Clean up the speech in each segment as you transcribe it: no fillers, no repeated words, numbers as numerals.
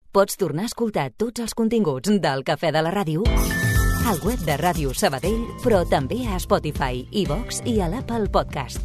Pots tornar a escoltar tots els continguts del Cafè de la Ràdio al web de Ràdio Sabadell, però també a Spotify, iVox i a l'Apple Podcast.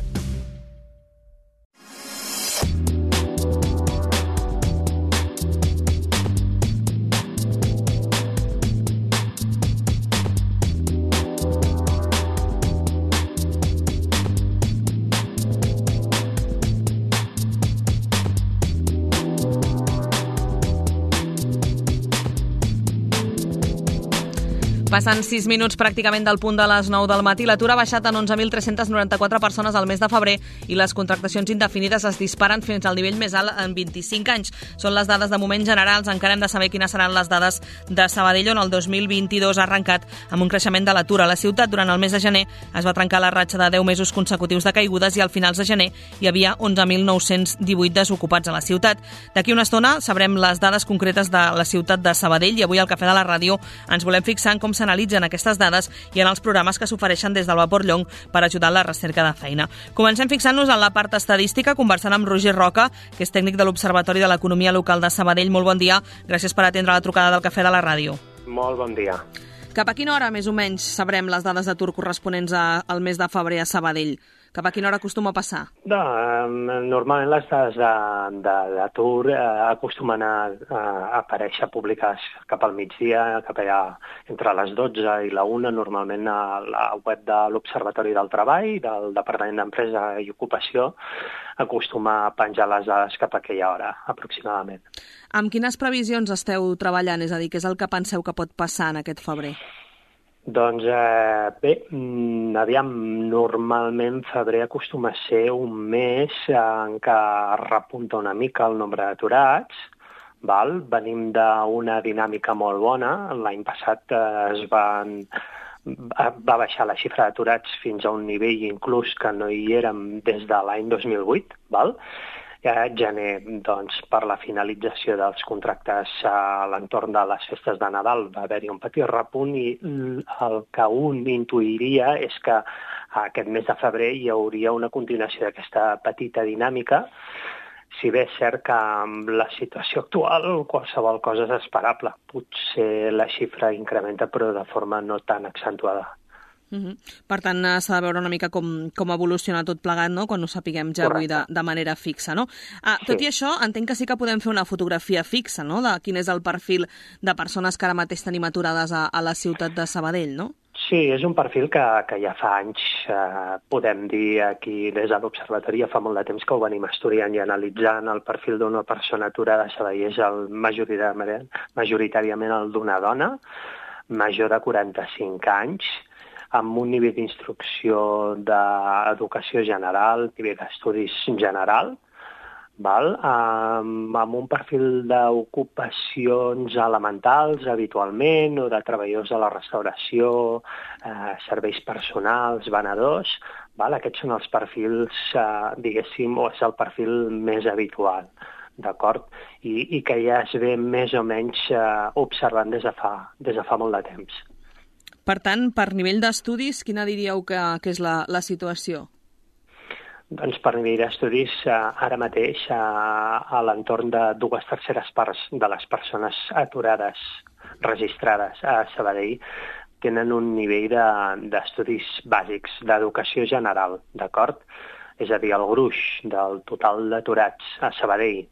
Passen 6 minuts pràcticament del punt de les 9 del matí. L'atur ha baixat en 11.394 persones al mes de febrer i les contractacions indefinides es disparen fins al nivell més alt en 25 anys. Són les dades de moment generals. Encara hem de saber quines seran les dades de Sabadell, on el 2022 ha arrencat amb un creixement de l'atur. A la ciutat, durant el mes de gener, es va trencar la ratxa de 10 mesos consecutius de caigudes i al finals de gener hi havia 11.918 desocupats a la ciutat. D'aquí una estona sabrem les dades concretes de la ciutat de Sabadell i avui al Cafè de la Ràdio ens volem fixar en com s'analitzen aquestes dades i en els programes que s'ofereixen des del Vapor Llong per ajudar en la recerca de feina. Comencem fixant-nos en la part estadística, conversant amb Roger Roca, que és tècnic de l'Observatori de l'Economia Local de Sabadell. Molt bon dia, gràcies per atendre la trucada del Cafè de la Ràdio. Molt bon dia. Cap a quina hora, més o menys, sabrem les dades d'atur corresponents al mes de febrer a Sabadell? Cap a quina hora acostuma a passar? Normalment les dades d'atur acostumen a aparèixer publicades cap al migdia, cap allà entre les 12 i la 1, normalment a la web de l'Observatori del Treball, del Departament d'Empresa i Ocupació, acostuma a penjar les dades cap a aquella hora, aproximadament. Amb quines previsions esteu treballant? És a dir, què és el que penseu que pot passar en aquest febrer? Doncs bé, aviam, normalment febrer acostuma a ser un mes en què repunta una mica el nombre d'aturats, val? Venim d'una dinàmica molt bona. L'any passat va baixar la xifra d'aturats fins a un nivell inclús que no hi érem des de l'any 2008, val? Gener, doncs, per la finalització dels contractes a l'entorn de les festes de Nadal va haver-hi un petit repunt i el que un intuiria és que aquest mes de febrer hi hauria una continuació d'aquesta petita dinàmica, si bé és cert que amb la situació actual qualsevol cosa és esperable. Potser la xifra incrementa però de forma no tan accentuada. Per tant, s'ha de veure una mica com evoluciona tot plegat, no?, quan ho sapiguem ja avui de manera fixa, no? Tot i això, entenc que sí que podem fer una fotografia fixa, no?, de quin és el perfil de persones que ara mateix tenim aturades a la ciutat de Sabadell, no? Sí, és un perfil que ja fa anys, podem dir aquí des de l'Observatori, ja fa molt de temps que ho venim estudiant i analitzant. El perfil d'una persona aturada a Sabadell és majoritàriament el d'una dona, major de 45 anys, amb un nivell d'instrucció d'educació general, nivell d'estudis general, val? Amb un perfil d'ocupacions elementals habitualment o de treballadors de la restauració, serveis personals, venedors. Val? Aquests són els perfils, diguéssim, o és el perfil més habitual, d'acord? I que ja es ve més o menys observant des de fa molt de temps. Per tant, per nivell d'estudis, quina diríeu que és la situació? Doncs per nivell d'estudis, ara mateix, a l'entorn de 2/3 parts de les persones aturades registrades a Sabadell tenen un nivell d'estudis bàsics, d'educació general, d'acord? És a dir, el gruix del total d'aturats a Sabadell,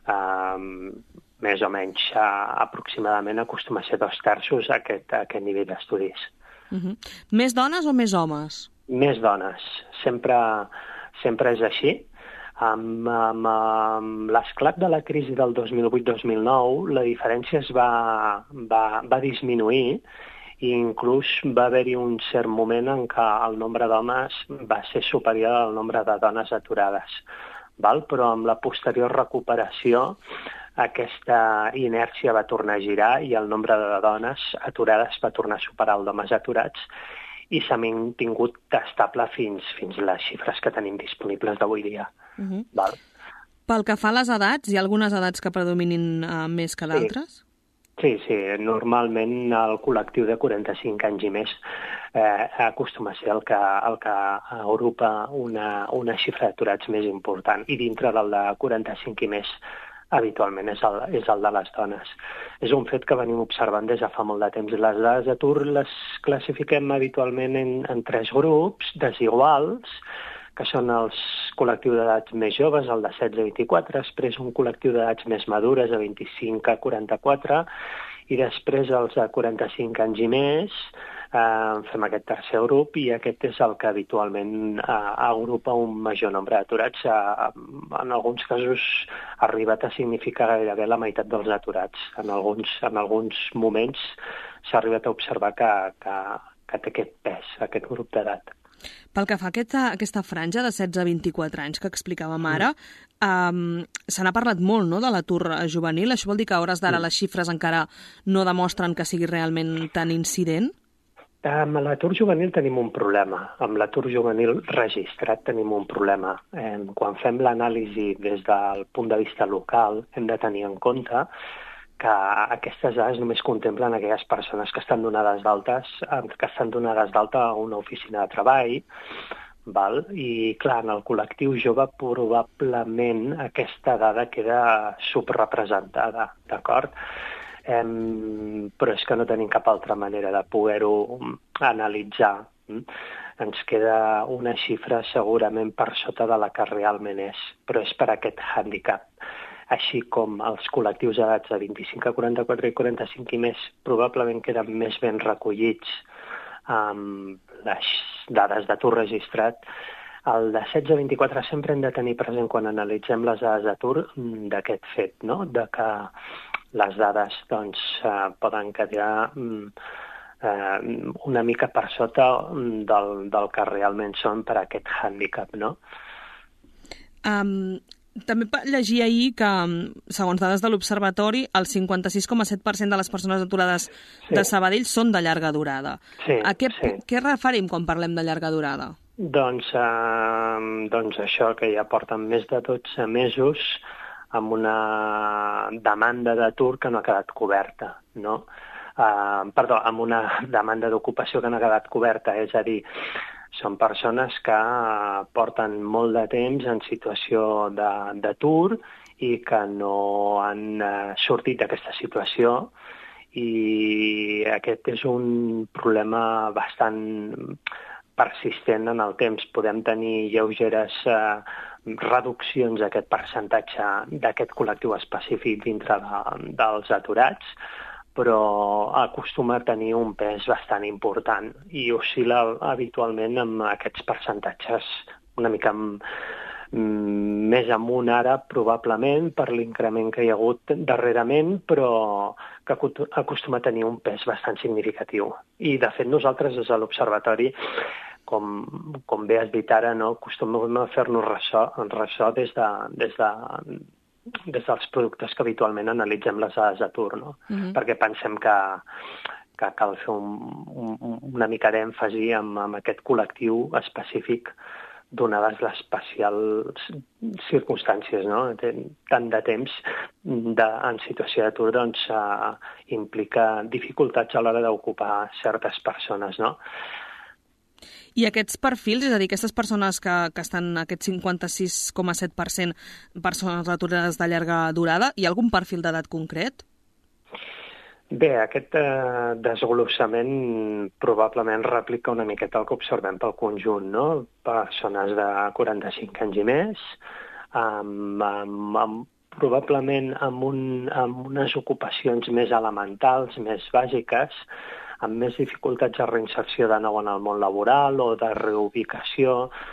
més o menys aproximadament acostuma a ser 2/3 a aquest nivell d'estudis. Més dones o més homes? Més dones. Sempre és així. Amb l'esclat de la crisi del 2008-2009, la diferència es va disminuir i inclús va haver-hi un cert moment en què el nombre d'homes va ser superior al nombre de dones aturades. Val? Però amb la posterior recuperació aquesta inèrcia va tornar a girar i el nombre de dones aturades va tornar a superar el d'homes aturats i s'ha mantingut estable fins les xifres que tenim disponibles d'avui dia. Val? Pel que fa a les edats, hi ha algunes edats que predominin més que d'altres? Sí. Normalment el col·lectiu de 45 anys i més acostuma a ser el que agrupa una xifra d'aturats més important i dintre del de 45 i més habitualment és el de les dones. És un fet que venim observant des de fa molt de temps. Les dades d'atur les classifiquem habitualment en 3 grups desiguals, que són els col·lectius d'edats més joves, el de 16 a 24, després un col·lectiu d'edats més madures, de 25 a 44, i després els de 45 anys i més, fem aquest tercer grup, i aquest és el que habitualment agrupa un major nombre d'aturats. En alguns casos ha arribat a significar gairebé la meitat dels aturats. En alguns moments s'ha arribat a observar que té aquest pes, aquest grup d'edat. Pel que fa a aquesta franja de 16 a 24 anys que explicàvem ara, se n'ha parlat molt, no?, de l'atur juvenil. Això vol dir que a hores d'ara les xifres encara no demostren que sigui realment tan incident? Amb l'atur juvenil tenim un problema. Amb l'atur juvenil registrat tenim un problema. Quan fem l'anàlisi des del punt de vista local, hem de tenir en compte que aquestes dades només contemplen aquelles persones que estan donades d'alta a una oficina de treball, val? I, clar, en el col·lectiu jove probablement aquesta dada queda subrepresentada, d'acord? Però és que no tenim cap altra manera de poder-ho analitzar. Ens queda una xifra segurament per sota de la que realment és, però és per aquest hàndicap. Així com els col·lectius d'edats de 25 a 44 i 45 i més probablement queden més ben recollits amb les dades d'atur registrat, el de 16 a 24 sempre hem de tenir present quan analitzem les dades d'atur d'aquest fet, no?, de que les dades doncs, poden quedar una mica per sota del que realment són per aquest hàndicap, no? També llegia ahir que, segons dades de l'Observatori, el 56,7% de les persones aturades de Sabadell són de llarga durada. A què referim quan parlem de llarga durada? Doncs això, que ja porten més de 12 mesos amb una demanda d'atur que no ha quedat coberta, no? Amb una demanda d'ocupació que no ha quedat coberta, és a dir, són persones que porten molt de temps en situació d'atur i que no han sortit d'aquesta situació, i aquest és un problema bastant persistent en el temps. Podem tenir lleugeres reduccions d'aquest percentatge d'aquest col·lectiu específic dintre dels aturats, però acostuma a tenir un pes bastant important i oscil·la habitualment amb aquests percentatges una mica més amunt ara, probablement, per l'increment que hi ha hagut darrerament, però que acostuma a tenir un pes bastant significatiu. I, de fet, nosaltres des de l'Observatori, com bé has dit ara, no, acostumem a fer-nos ressò des dels productes que habitualment analitzem les dades d'atur, no? Perquè pensem que cal fer una mica d'èmfasi amb aquest col·lectiu específic, donades les especials circumstàncies, no? Tant de temps en situació d'atur doncs, implica dificultats a l'hora d'ocupar certes persones, no? I aquests perfils, és a dir, aquestes persones que estan, aquest 56,7% persones aturades de llarga durada, hi ha algun perfil d'edat concret? Bé, aquest desglossament probablement replica una miqueta el que observem pel conjunt, no? Persones de 45 anys i més, probablement amb unes ocupacions més elementals, més bàsiques, amb més dificultats de reinserció de nou en el món laboral o de reubicació,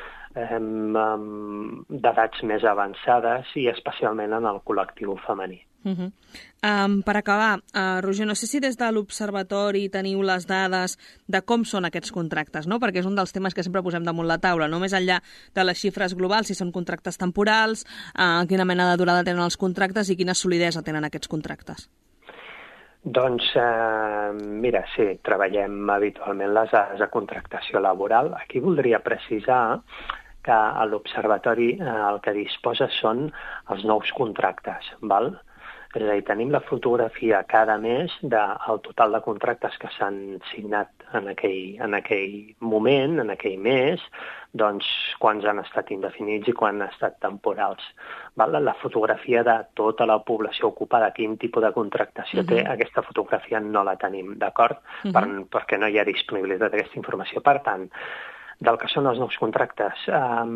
d'edats més avançades i especialment en el col·lectiu femení. Per acabar, Roger, no sé si des de l'Observatori teniu les dades de com són aquests contractes, no? Perquè és un dels temes que sempre posem damunt la taula, no? Més enllà de les xifres globals, si són contractes temporals, quina mena de durada tenen els contractes i quina solidesa tenen aquests contractes. Doncs, mira, sí, treballem habitualment les dades de contractació laboral. Aquí voldria precisar que l'Observatori el que disposa són els nous contractes, val? És a dir, tenim la fotografia cada mes del total de contractes que s'han signat en aquell moment, en aquell mes, doncs quants han estat indefinits i quants han estat temporals. La fotografia de tota la població ocupada, quin tipus de contractació té, aquesta fotografia no la tenim, d'acord? Perquè no hi ha disponibilitat d'aquesta informació. Per tant, del que són els nous contractes,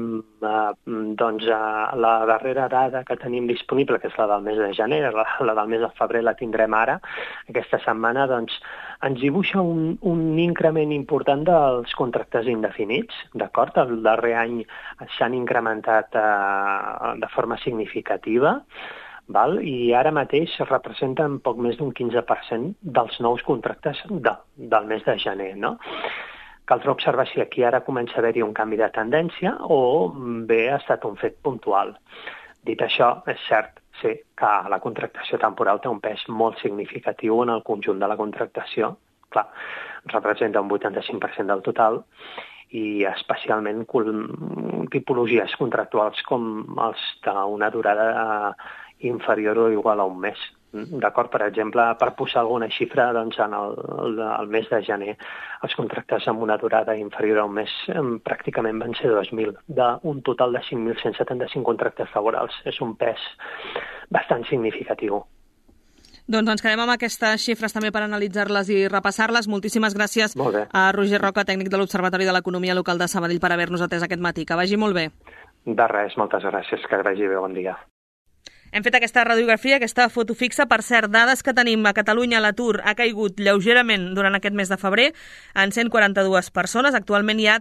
doncs la darrera dada que tenim disponible, que és la del mes de gener, la del mes de febrer la tindrem ara, aquesta setmana, doncs ens dibuixa un increment important dels contractes indefinits, d'acord? El darrer any s'han incrementat de forma significativa, i ara mateix representen poc més d'un 15% dels nous contractes del mes de gener, no? Caldrà observar si aquí ara comença a haver-hi un canvi de tendència o bé ha estat un fet puntual. Dit això, és cert, sí, que la contractació temporal té un pes molt significatiu en el conjunt de la contractació. Clar, representa un 85% del total i especialment tipologies contractuals com els d'una durada inferior o igual a un mes. D'acord? Per exemple, per posar alguna xifra, doncs en el mes de gener els contractes amb una durada inferior a un mes pràcticament van ser 2.000, d'un total de 5.175 contractes laborals. És un pes bastant significatiu. Doncs ens quedem amb aquestes xifres també per analitzar-les i repassar-les. Moltíssimes gràcies a Roger Roca, tècnic de l'Observatori de l'Economia Local de Sabadell, per haver-nos atès aquest matí. Que vagi molt bé. De res, moltes gràcies. Que vagi bé, bon dia. Hem fet aquesta radiografia, aquesta foto fixa. Per cert, dades que tenim a Catalunya, l'atur ha caigut lleugerament durant aquest mes de febrer en 142 persones. Actualment hi ha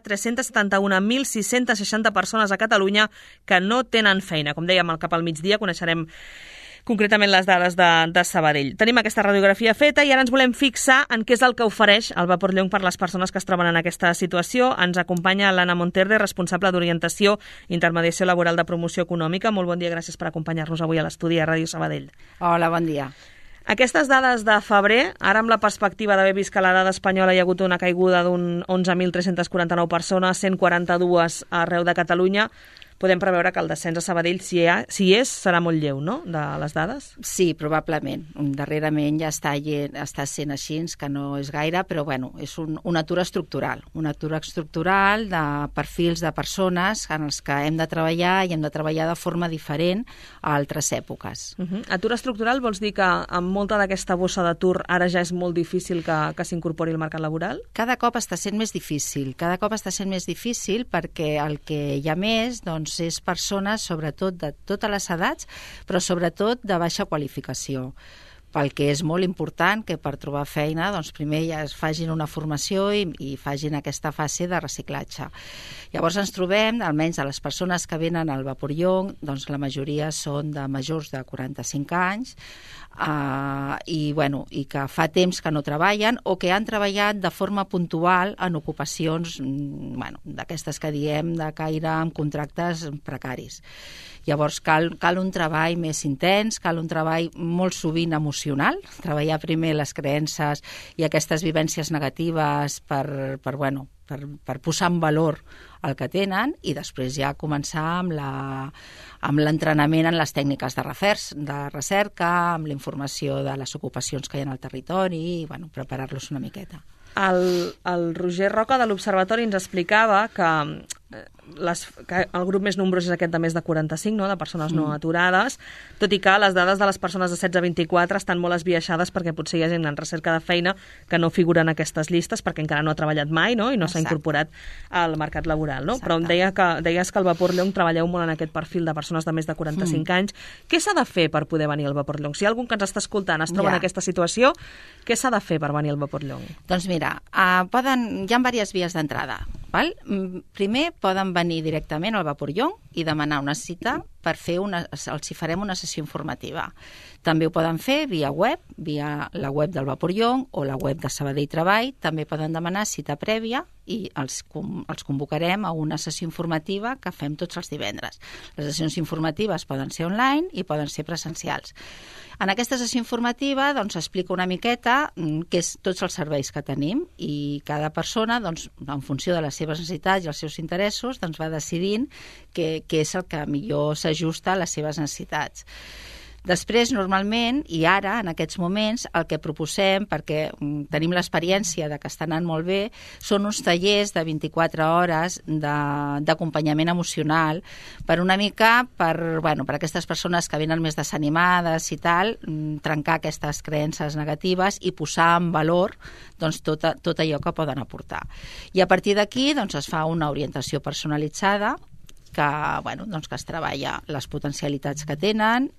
371.660 persones a Catalunya que no tenen feina. Com dèiem, cap al migdia coneixerem concretament les dades de Sabadell. Tenim aquesta radiografia feta i ara ens volem fixar en què és el que ofereix el Vaporllong per les persones que es troben en aquesta situació. Ens acompanya l'Anna Monterde, responsable d'Orientació i Intermediació Laboral de Promoció Econòmica. Molt bon dia, gràcies per acompanyar-nos avui a l'estudi a Ràdio Sabadell. Hola, bon dia. Aquestes dades de febrer, ara amb la perspectiva d'haver vist que la dada espanyola hi ha hagut una caiguda d'un 11.349 persones, 142 arreu de Catalunya, podem preveure que el descens a Sabadell, si és, serà molt lleu, no?, de les dades? Sí, probablement. Darrerament ja està sent així, que no és gaire, però bueno, és un atur estructural. Un atur estructural de perfils de persones en els que hem de treballar i hem de treballar de forma diferent a altres èpoques. Atur estructural vols dir que amb molta d'aquesta bossa d'atur ara ja és molt difícil que s'incorpori al mercat laboral? Cada cop està sent més difícil. Cada cop està sent més difícil perquè el que hi ha més, doncs, és persones, sobretot de totes les edats, però sobretot de baixa qualificació. Pel que és molt important que per trobar feina, doncs primer ja es facin una formació i facin aquesta fase de reciclatge. Llavors ens trobem, almenys de les persones que venen al Vaporllong, doncs la majoria són de majors de 45 anys i que fa temps que no treballen o que han treballat de forma puntual en ocupacions d'aquestes que diem de caire amb contractes precaris. Llavors cal un treball més intens, cal un treball molt sovint emocional, treballar primer les creences i aquestes vivències negatives per posar en valor el que tenen i després ja començar amb l'entrenament en les tècniques de recerca, amb la informació de les ocupacions que hi ha al territori i preparar-los una miqueta. El Roger Roca de l'Observatori ens explicava que el grup més nombrós és aquest de més de 45, no?, de persones no aturades, tot i que les dades de les persones de 16 a 24 estan molt esbiaixades perquè potser hi ha gent en recerca de feina que no figura en aquestes llistes perquè encara no ha treballat mai, no?, i no s'ha incorporat al mercat laboral, no? Però em deies que al Vaporllong treballeu molt en aquest perfil de persones de més de 45 anys. Què s'ha de fer per poder venir al Vaporllong? Si hi ha algú que ens està escoltant es troba en aquesta situació, què s'ha de fer per venir al Vaporllong? Doncs mira, hi ha diverses vies d'entrada. Primer poden venir directament al Vaporllong i demanar una cita per els farem una sessió informativa. També ho poden fer via la web del Vaporllong o la web de Sabadell Treball. També poden demanar cita prèvia i els convocarem a una sessió informativa que fem tots els divendres. Les sessions informatives poden ser online i poden ser presencials. En aquesta sessió informativa s'explica una miqueta què és tots els serveis que tenim i cada persona, en funció de les seves necessitats i els seus interessos, va decidint què és el que millor s'ajusta a les seves necessitats. Després, normalment, i ara, en aquests moments, el que proposem, perquè tenim l'experiència de que està anant molt bé, són uns tallers de 24 hores d'acompanyament emocional per una mica, per aquestes persones que venen més desanimades i tal, trencar aquestes creences negatives i posar en valor doncs, tot allò que poden aportar. I a partir d'aquí doncs, es fa una orientació personalitzada que es treballa les potencialitats que tenen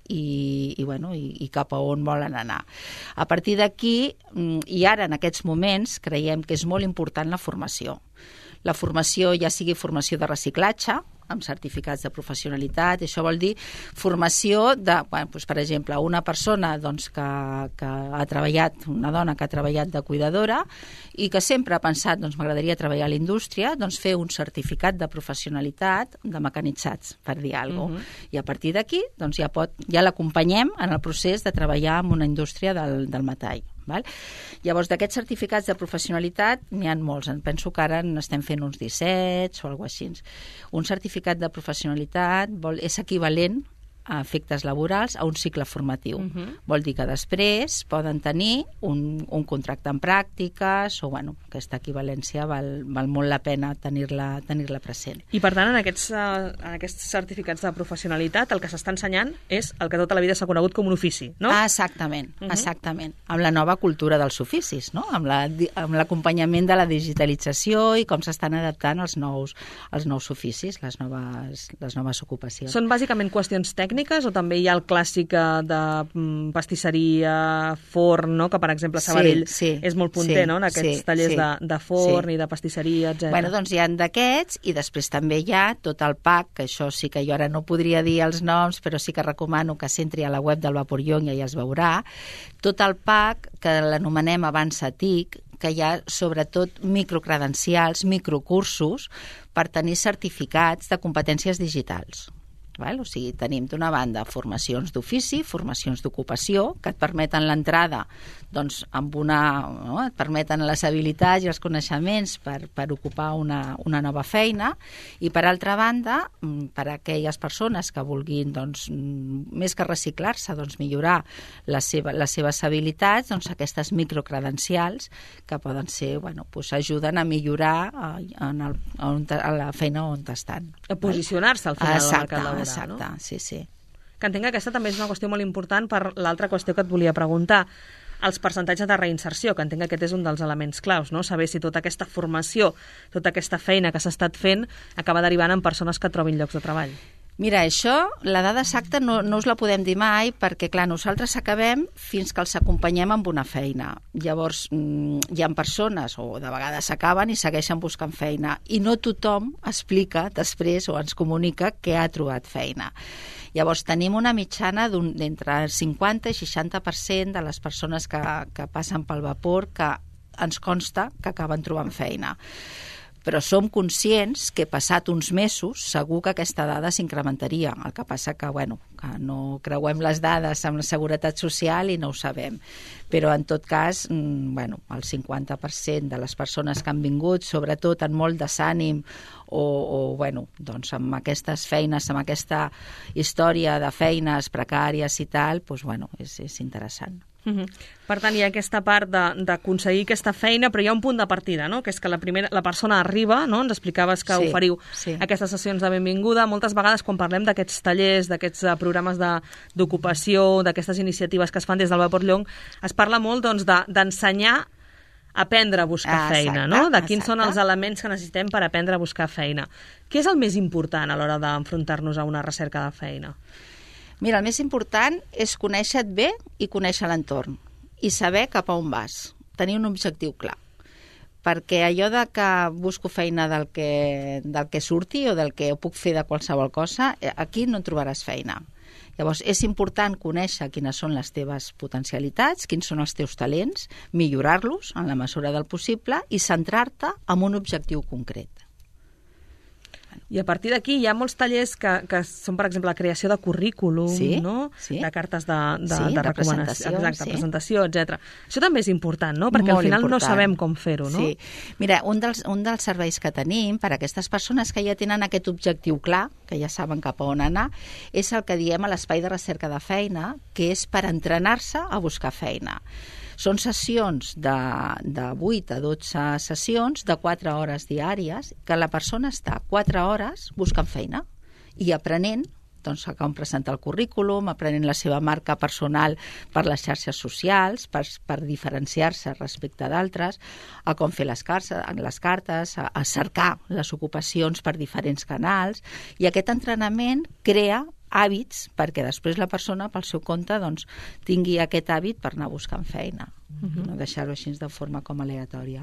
i cap a on volen anar. A partir d'aquí, i ara en aquests moments, creiem que és molt important la formació. La formació, ja sigui formació de reciclatge, amb certificats de professionalitat, això vol dir formació de, per exemple, una persona que ha treballat, una dona que ha treballat de cuidadora i que sempre ha pensat, m'agradaria treballar a la indústria, fer un certificat de professionalitat de mecanitzats, per dir alguna cosa. I a partir d'aquí ja l'acompanyem en el procés de treballar en una indústria del metall. Val? Llavors, d'aquests certificats de professionalitat n'hi ha molts. Penso que ara n'estem fent uns 17 o alguna cosa així. Un certificat de professionalitat és equivalent a efectes laborals a un cicle formatiu. Vol dir que després poden tenir un contracte en pràctiques o, aquesta equivalència val molt la pena tenir-la present. I, per tant, en aquests certificats de professionalitat el que s'està ensenyant és el que tota la vida s'ha conegut com un ofici, no? Exactament, exactament. Amb la nova cultura dels oficis, no? Amb l'acompanyament de la digitalització i com s'estan adaptant els nous oficis, les noves ocupacions. Són bàsicament qüestions tècniques o també hi ha el clàssic de pastisseria, forn, no? Que per exemple a Sabadell és molt punter, no? En aquests tallers de forn i de pastisseria, etc. Doncs hi ha d'aquests i després també hi ha tot el pack, que això sí que jo ara no podria dir els noms, però sí que recomano que s'entri a la web del Vapor Young i ja es veurà, tot el pack que l'anomenem Avança TIC, que hi ha sobretot microcredencials, microcursos per tenir certificats de competències digitals. O sigui, tenim d'una banda formacions d'ofici, formacions d'ocupació, que et permeten l'entrada, et permeten les habilitats i els coneixements per ocupar una nova feina, i per altra banda, per a aquelles persones que vulguin, més que reciclar-se, millorar les seves habilitats, aquestes microcredencials que poden ser, ajuden a millorar a la feina on estan. A posicionar-se al final del mercat laboral. Exacte, sí. Que entenc que aquesta també és una qüestió molt important per l'altra qüestió que et volia preguntar, els percentatges de reinserció, que entenc que aquest és un dels elements claus, no? Saber si tota aquesta formació, tota aquesta feina que s'ha estat fent acaba derivant en persones que trobin llocs de treball. Mira, això, la dada exacta no us la podem dir mai perquè, clar, nosaltres acabem fins que els acompanyem amb una feina. Llavors, hi ha persones, o de vegades acaben i segueixen buscant feina, i no tothom explica després o ens comunica que ha trobat feina. Llavors, tenim una mitjana d'entre 50 i 60% de les persones que passen pel vapor que ens consta que acaben trobant feina. Però som conscients que passat uns mesos segur que aquesta dada s'incrementaria. El que passa que no creuem les dades amb la Seguretat Social i no ho sabem. Però en tot cas, el 50% de les persones que han vingut, sobretot en molt desànim amb aquestes feines, amb aquesta història de feines precàries i tal, és interessant. Per tant, hi ha aquesta part d'aconseguir aquesta feina, però hi ha un punt de partida, no? Que és que la persona arriba, no? Ens explicaves que oferiu aquestes sessions de benvinguda. Moltes vegades, quan parlem d'aquests tallers, d'aquests programes d'ocupació, d'aquestes iniciatives que es fan des del Vapor Young, es parla molt d'ensenyar a aprendre a buscar feina, no? De quins són els elements que necessitem per aprendre a buscar feina. Què és el més important a l'hora d'enfrontar-nos a una recerca de feina? Mira, el més important és conèixer-te bé i conèixer l'entorn i saber cap a on vas, tenir un objectiu clar. Perquè allò de que busco feina del que surti o del que puc fer de qualsevol cosa, aquí no trobaràs feina. Llavors, és important conèixer quines són les teves potencialitats, quins són els teus talents, millorar-los en la mesura del possible i centrar-te en un objectiu concret. I a partir d'aquí hi ha molts tallers que són, per exemple, la creació de currículum, no? De cartes de recomanació, exacte, presentació, etc. Això també és important, no? Perquè al final no sabem com fer-ho, no? Sí. Mira, un dels serveis que tenim per a aquestes persones que ja tenen aquest objectiu clar, que ja saben cap a on anar, és el que diem a l'espai de recerca de feina, que és per entrenar-se a buscar feina. Són sessions de 8 a 12 sessions de 4 hores diàries, que la persona està 4 hores buscant feina i aprenent, doncs, com presentar el currículum, aprenent la seva marca personal per les xarxes socials, per diferenciar-se respecte d'altres, a com fer les cartes, a cercar les ocupacions per diferents canals, i aquest entrenament crea hàbits perquè després la persona, pel seu compte, doncs, tingui aquest hàbit per anar buscant feina, no deixar-ho així de forma com aleatòria.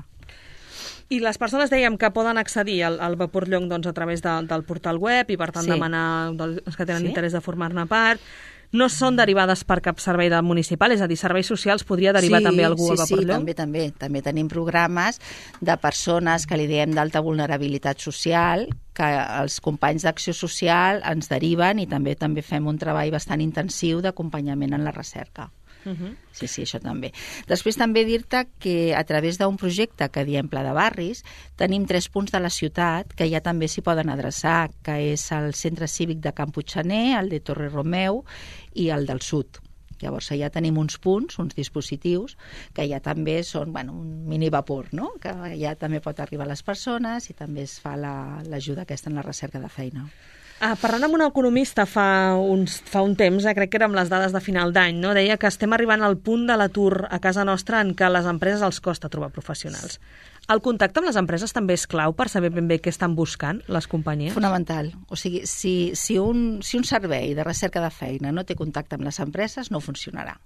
I les persones, dèiem, que poden accedir al Vapor Llonc a través del portal web i, per tant, demanar els que tenen interès de formar-ne part. No són derivades per cap servei municipal, és a dir, serveis socials podria derivar també algú al Vapor Llonc? Sí, també tenim programes de persones que li diem d'alta vulnerabilitat social, que els companys d'Acció Social ens deriven, i també fem un treball bastant intensiu d'acompanyament en la recerca. Sí, això també. Després també dir-te que a través d'un projecte que diem Pla de Barris tenim 3 punts de la ciutat que ja també s'hi poden adreçar, que és el Centre Cívic de Can Puiggener, el de Torre Romeu i el del Sud. Llavors ja tenim uns punts, uns dispositius, que ja també són un mini vapor, no? Que ja també pot arribar a les persones i també es fa l'ajuda aquesta en la recerca de feina. Parlant amb un economista fa un temps, crec que era amb les dades de final d'any, no? Deia que estem arribant al punt de l'atur a casa nostra en què a les empreses els costa trobar professionals. El contacte amb les empreses també és clau per saber ben bé què estan buscant les companyies? Fonamental. O sigui, si un servei de recerca de feina no té contacte amb les empreses, no funcionarà.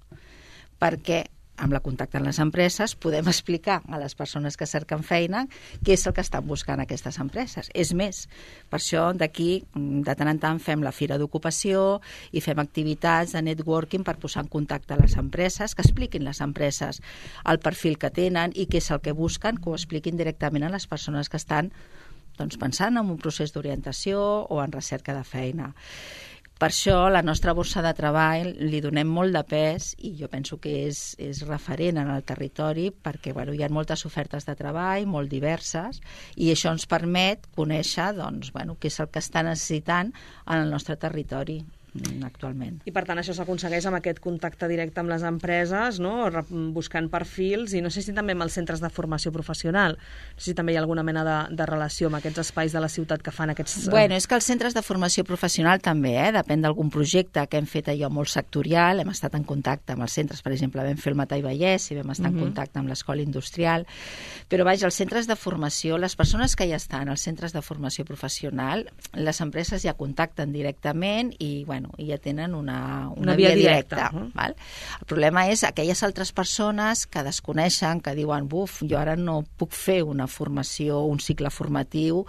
Perquè amb el contacte amb les empreses podem explicar a les persones que cerquen feina què és el que estan buscant aquestes empreses. És més, per això d'aquí de tant en tant fem la Fira d'Ocupació i fem activitats de networking per posar en contacte a les empreses, que expliquin les empreses el perfil que tenen i què és el que busquen, que ho expliquin directament a les persones que estan pensant en un procés d'orientació o en recerca de feina. Per això la nostra borsa de treball li donem molt de pes i jo penso que és referent en el territori perquè hi ha moltes ofertes de treball, molt diverses, i això ens permet conèixer què és el que està necessitant en el nostre territori actualment. I per tant això s'aconsegueix amb aquest contacte directe amb les empreses, no? Buscant perfils, i no sé si també amb els centres de formació professional, no sé si també hi ha alguna mena de relació amb aquests espais de la ciutat que fan aquests... És que els centres de formació professional també, depèn d'algun projecte que hem fet allò molt sectorial, hem estat en contacte amb els centres, per exemple, vam fer el Matar i Vallès i vam estar en contacte amb l'Escola Industrial, però els centres de formació, les persones que ja estan als centres de formació professional, les empreses ja contacten directament i ja tenen una via directa. Val? El problema és aquelles altres persones que desconeixen, que diuen, jo ara no puc fer una formació, un cicle formatiu,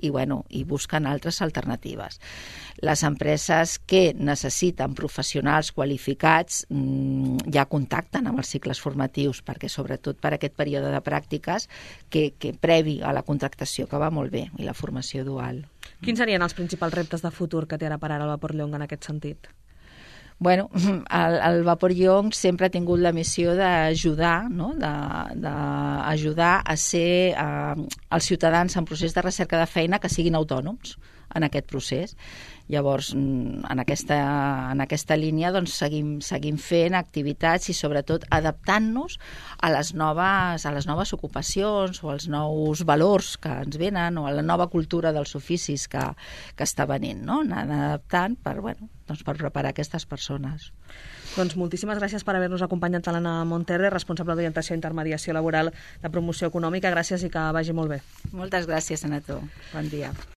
i busquen altres alternatives. Les empreses que necessiten professionals qualificats ja contacten amb els cicles formatius, perquè sobretot per aquest període de pràctiques que previ a la contractació, que va molt bé, i la formació dual. Quins serien els principals reptes de futur que té ara per ara el Vapor Llonc en aquest sentit? El Vapor Llonc sempre ha tingut la missió d'ajudar, no? d'ajudar a ser els ciutadans en procés de recerca de feina que siguin autònoms en aquest procés. Llavors, en aquesta línia seguim fent activitats i sobretot adaptant-nos a les noves ocupacions o als nous valors que ens venen o a la nova cultura dels oficis que està venint, no? Anant adaptant per preparar aquestes persones. Doncs moltíssimes gràcies per haver-nos acompanyat, Elena Monterre, responsable d'orientació i intermediació laboral de promoció econòmica. Gràcies i que vagi molt bé. Moltes gràcies a tu. Bon dia.